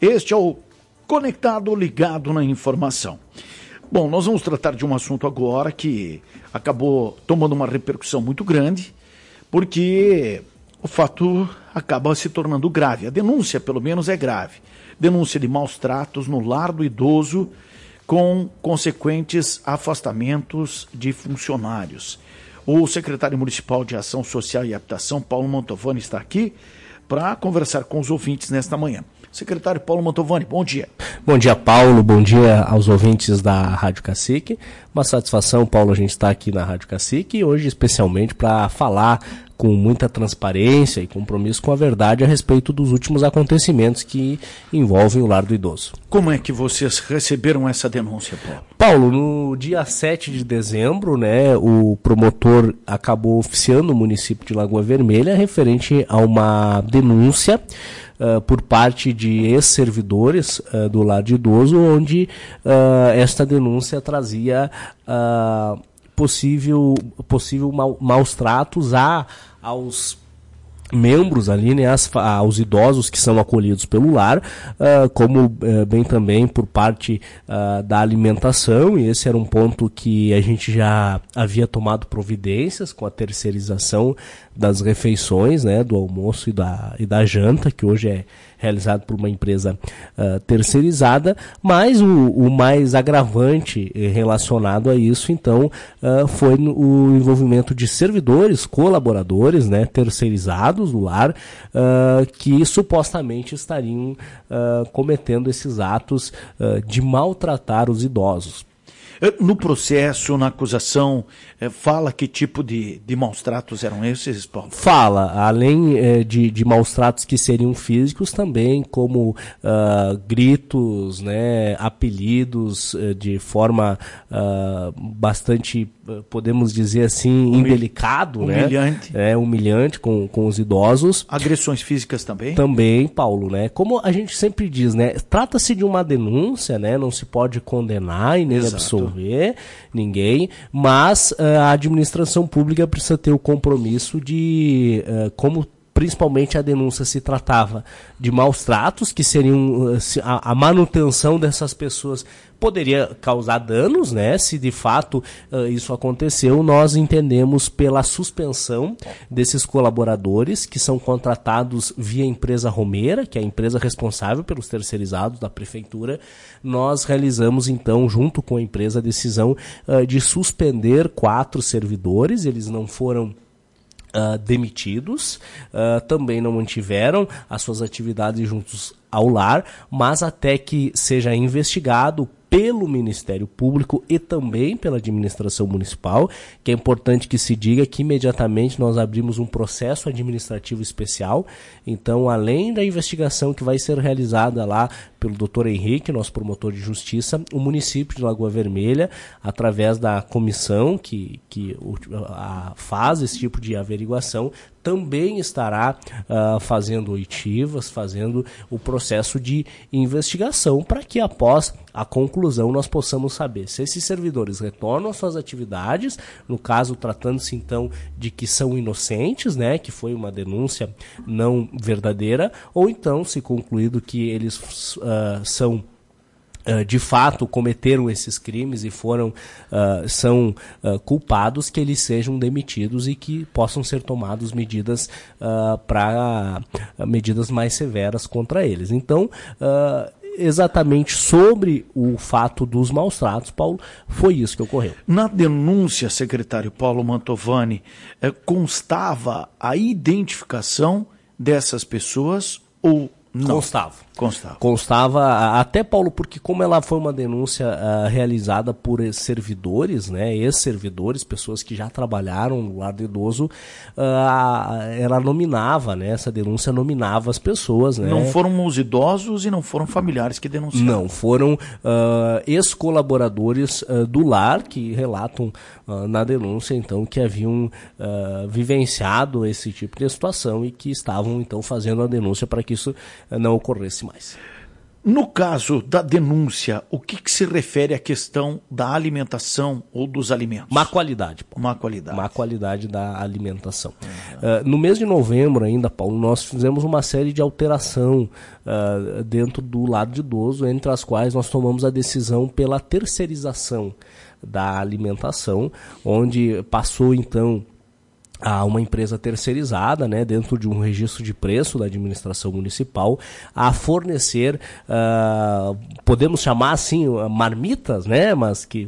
Este é o Conectado Ligado na Informação. Bom, nós vamos tratar de um assunto agora que acabou tomando uma repercussão muito grande, porque o fato acaba se tornando grave. A denúncia, pelo menos, é grave. Denúncia de maus tratos no lar do idoso, com consequentes afastamentos de funcionários. O secretário municipal de Ação Social e Habitação, Paulo Mantovani, está aqui para conversar com os ouvintes nesta manhã. Secretário Paulo Mantovani, bom dia. Bom dia, Paulo. Bom dia aos ouvintes da Rádio Cacique. Uma satisfação, Paulo, a gente estar aqui na Rádio Cacique e hoje especialmente para falar com muita transparência e compromisso com a verdade a respeito dos últimos acontecimentos que envolvem o lar do idoso. Como é que vocês receberam essa denúncia, Paulo? Paulo, no dia 7 de dezembro, o promotor acabou oficiando o município de Lagoa Vermelha referente a uma denúncia por parte de ex-servidores do lar de idoso, onde esta denúncia trazia possível maus tratos aos membros ali, aos idosos que são acolhidos pelo lar, como bem também por parte da alimentação, e esse era um ponto que a gente já havia tomado providências com a terceirização das refeições, do almoço e da janta, que hoje é realizado por uma empresa terceirizada, mas o mais agravante relacionado a isso, então, foi o envolvimento de servidores, colaboradores, terceirizados do lar, que supostamente estariam cometendo esses atos de maltratar os idosos. No processo, na acusação, fala que tipo de maus tratos eram esses, Paulo? Fala, além de maus tratos que seriam físicos, também como gritos, apelidos de forma bastante, podemos dizer assim, indelicado, humilhante. Humilhante com os idosos. Agressões físicas também? Também, Paulo, como a gente sempre diz, trata-se de uma denúncia, não se pode condenar e nem absolver ninguém, mas a administração pública precisa ter o compromisso de, como principalmente a denúncia se tratava de maus tratos, que seriam a manutenção dessas pessoas poderia causar danos, se de fato isso aconteceu, nós entendemos pela suspensão desses colaboradores que são contratados via empresa romeira, que é a empresa responsável pelos terceirizados da prefeitura. Nós realizamos então, junto com a empresa, a decisão de suspender 4 servidores, eles não foram demitidos, também não mantiveram as suas atividades juntos ao lar, mas até que seja investigado pelo Ministério Público e também pela administração municipal, que é importante que se diga que imediatamente nós abrimos um processo administrativo especial. Então, além da investigação que vai ser realizada lá pelo Dr. Henrique, nosso promotor de justiça, o município de Lagoa Vermelha, através da comissão que faz esse tipo de averiguação, também estará fazendo oitivas, fazendo o processo de investigação para que após a conclusão nós possamos saber se esses servidores retornam às suas atividades, no caso tratando-se então de que são inocentes, que foi uma denúncia não verdadeira, ou então se concluído que eles são de fato cometeram esses crimes e são culpados, que eles sejam demitidos e que possam ser tomadas medidas medidas mais severas contra eles. Então, exatamente sobre o fato dos maus tratos, Paulo, foi isso que ocorreu. Na denúncia, secretário Paulo Mantovani, constava a identificação dessas pessoas ou não? Constava, até, Paulo, porque como ela foi uma denúncia realizada por servidores, ex-servidores, pessoas que já trabalharam no lar do idoso, ela nominava, essa denúncia nominava as pessoas. Não foram os idosos e não foram familiares que denunciaram? Não, foram ex-colaboradores do lar que relatam na denúncia, então, que haviam vivenciado esse tipo de situação e que estavam, então, fazendo a denúncia para que isso não ocorresse mais. No caso da denúncia, o que se refere à questão da alimentação ou dos alimentos? Má qualidade, Paulo. Má qualidade. Má qualidade da alimentação. No mês de novembro ainda, Paulo, nós fizemos uma série de alteração dentro do lado de idoso, entre as quais nós tomamos a decisão pela terceirização da alimentação, onde passou então a uma empresa terceirizada, né, dentro de um registro de preço da administração municipal, a fornecer, podemos chamar assim, marmitas, né, mas que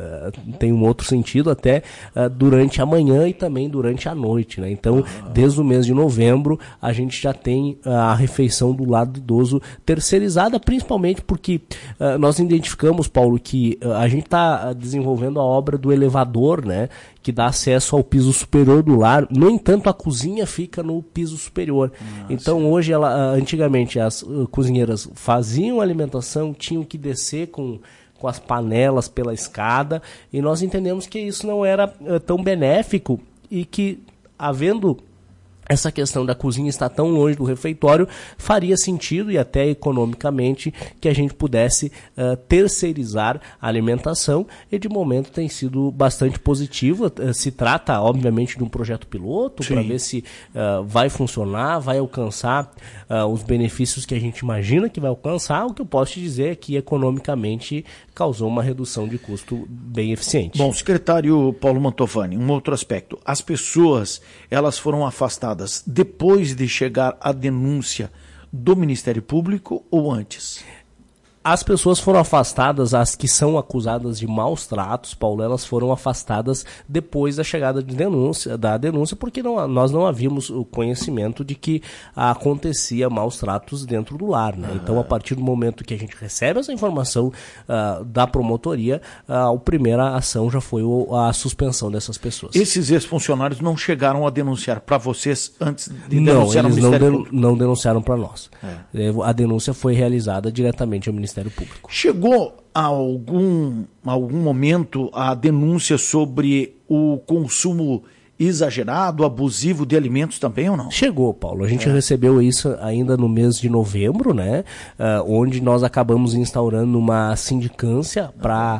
tem um outro sentido até, durante a manhã e também durante a noite, né. Então, desde o mês de novembro, a gente já tem a refeição do lado do idoso terceirizada, principalmente porque nós identificamos, Paulo, que a gente está desenvolvendo a obra do elevador, né, que dá acesso ao piso superior do lar. No entanto, a cozinha fica no piso superior. Então, hoje, antigamente, as cozinheiras faziam alimentação, tinham que descer com as panelas pela escada, e nós entendemos que isso não era tão benéfico e que, havendo essa questão da cozinha estar tão longe do refeitório, faria sentido e até economicamente que a gente pudesse terceirizar a alimentação, e de momento tem sido bastante positivo. Se trata, obviamente, de um projeto piloto para ver se vai funcionar, vai alcançar os benefícios que a gente imagina que vai alcançar. O que eu posso te dizer é que economicamente causou uma redução de custo bem eficiente. Bom, secretário Paulo Mantovani, um outro aspecto. As pessoas, elas foram afastadas depois de chegar a denúncia do Ministério Público ou antes? As pessoas foram afastadas, as que são acusadas de maus tratos, Paulo, elas foram afastadas depois da chegada da denúncia, porque nós não havíamos o conhecimento de que acontecia maus tratos dentro do lar, né? Então, a partir do momento que a gente recebe essa informação da promotoria, a primeira ação já foi a suspensão dessas pessoas. Esses ex-funcionários não chegaram a denunciar para vocês antes de denunciar ao Ministério Público? Não denunciaram para nós. A denúncia foi realizada diretamente ao Ministério Público. Chegou a algum momento a denúncia sobre o consumo exagerado, abusivo de alimentos também ou não? Chegou, Paulo. A gente recebeu isso ainda no mês de novembro, né? Onde nós acabamos instaurando uma sindicância para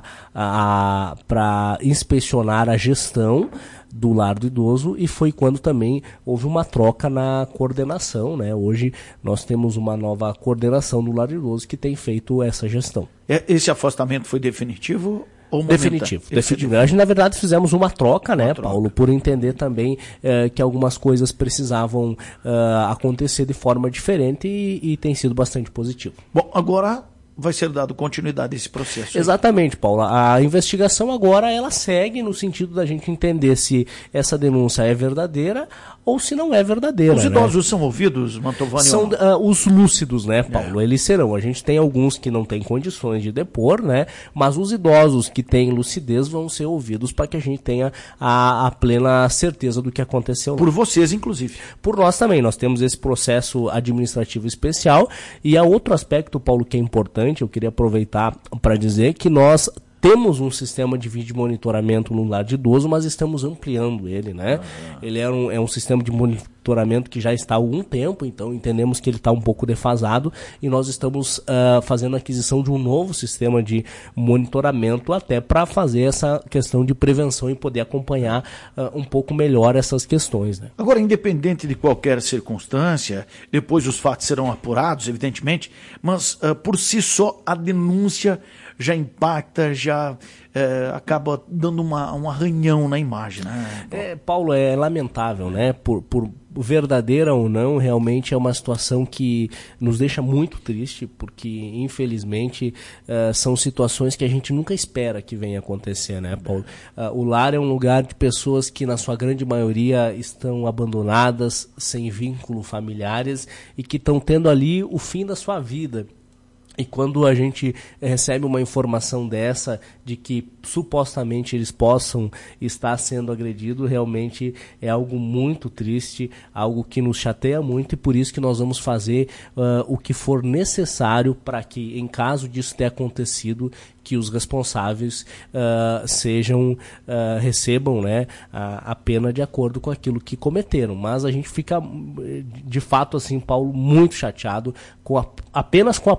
inspecionar a gestão do lar do idoso, e foi quando também houve uma troca na coordenação, né? Hoje nós temos uma nova coordenação do lar do idoso que tem feito essa gestão. Esse afastamento foi definitivo? Definitivo. A gente, na verdade, fizemos uma troca, né, Paulo, por entender também que algumas coisas precisavam acontecer de forma diferente, e tem sido bastante positivo. Bom, agora vai ser dado continuidade a esse processo. Exatamente, Paulo. A investigação agora ela segue no sentido da gente entender se essa denúncia é verdadeira ou se não é verdadeira. Os idosos são ouvidos, Mantovani? São os lúcidos, né, Paulo? Eles serão. A gente tem alguns que não têm condições de depor, né? Mas os idosos que têm lucidez vão ser ouvidos para que a gente tenha a plena certeza do que aconteceu. Por vocês, inclusive. Por nós também. Nós temos esse processo administrativo especial. E há outro aspecto, Paulo, que é importante. Eu queria aproveitar para dizer que nós temos um sistema de vídeo monitoramento no lar de idoso, mas estamos ampliando ele, né? Ele é um sistema de monitoramento que já está há algum tempo, então entendemos que ele está um pouco defasado, e nós estamos fazendo a aquisição de um novo sistema de monitoramento até para fazer essa questão de prevenção e poder acompanhar um pouco melhor essas questões, né? Agora, independente de qualquer circunstância, depois os fatos serão apurados, evidentemente, mas por si só a denúncia já impacta, já acaba dando um arranhão na imagem, né? Paulo, é lamentável, né? Por verdadeira ou não, realmente é uma situação que nos deixa muito triste, porque infelizmente são situações que a gente nunca espera que venha acontecer, né, Paulo? O lar é um lugar de pessoas que na sua grande maioria estão abandonadas, sem vínculo familiares, e que estão tendo ali o fim da sua vida. E quando a gente recebe uma informação dessa, de que supostamente eles possam estar sendo agredidos, realmente é algo muito triste, algo que nos chateia muito, e por isso que nós vamos fazer o que for necessário para que, em caso disso ter acontecido, que os responsáveis recebam, né, a pena de acordo com aquilo que cometeram. Mas a gente fica, de fato, assim, Paulo, muito chateado apenas com a possibilidade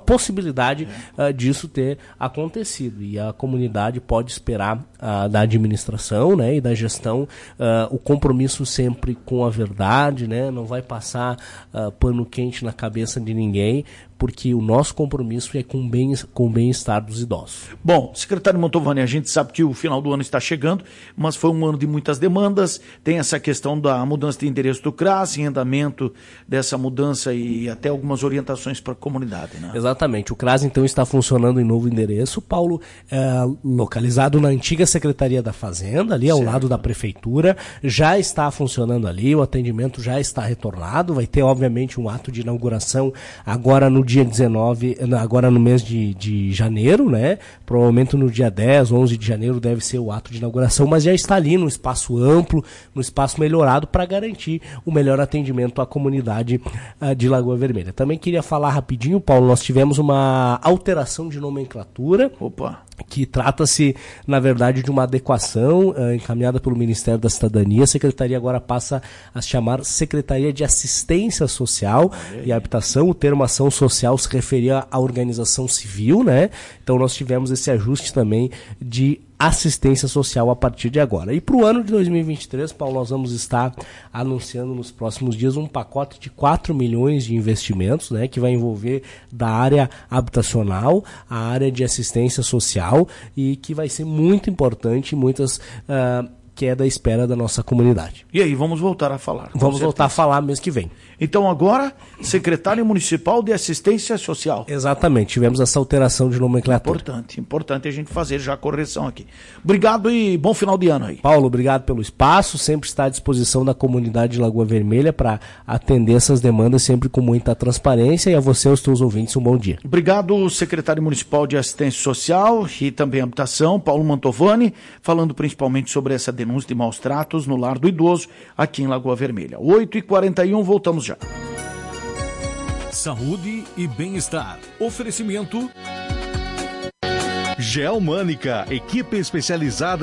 possibilidade disso ter acontecido. E a comunidade pode esperar da administração, né, e da gestão o compromisso sempre com a verdade, né, não vai passar pano quente na cabeça de ninguém, porque o nosso compromisso é com o bem-estar dos idosos. Bom, secretário Mantovani, a gente sabe que o final do ano está chegando, mas foi um ano de muitas demandas, tem essa questão da mudança de endereço do CRAS, em andamento dessa mudança e até algumas orientações para a comunidade, né? Exatamente, o CRAS então está funcionando em novo endereço, Paulo, localizado na antiga Secretaria da Fazenda, ali ao lado da Prefeitura, já está funcionando ali, o atendimento já está retornado, vai ter obviamente um ato de inauguração agora no dia 19, agora no mês de janeiro, né? Provavelmente no dia 10, 11 de janeiro deve ser o ato de inauguração, mas já está ali no espaço amplo, no espaço melhorado para garantir o melhor atendimento à comunidade de Lagoa Vermelha. Também queria falar rapidinho, Paulo, nós tivemos uma alteração de nomenclatura. Opa! Que trata-se, na verdade, de uma adequação encaminhada pelo Ministério da Cidadania. A Secretaria agora passa a se chamar Secretaria de Assistência Social e Habitação. O termo ação social se referia à organização civil, né? Então nós tivemos esse ajuste também de assistência social a partir de agora. E para o ano de 2023, Paulo, nós vamos estar anunciando nos próximos dias um pacote de 4 milhões de investimentos, né, que vai envolver da área habitacional, a área de assistência social e que vai ser muito importante, muitas que é da espera da nossa comunidade. E aí, vamos voltar a falar. Vamos voltar a falar mês que vem. Então agora, secretário municipal de assistência social. Exatamente, tivemos essa alteração de nomenclatura. Importante a gente fazer já a correção aqui. Obrigado e bom final de ano aí. Paulo, obrigado pelo espaço, sempre está à disposição da comunidade de Lagoa Vermelha para atender essas demandas sempre com muita transparência, e a você e aos teus ouvintes um bom dia. Obrigado, secretário municipal de assistência social e também habitação, Paulo Mantovani, falando principalmente sobre essa denúncia de maus tratos no lar do idoso aqui em Lagoa Vermelha. 8h41, voltamos já. Saúde e bem-estar. Oferecimento Geomânica, equipe especializada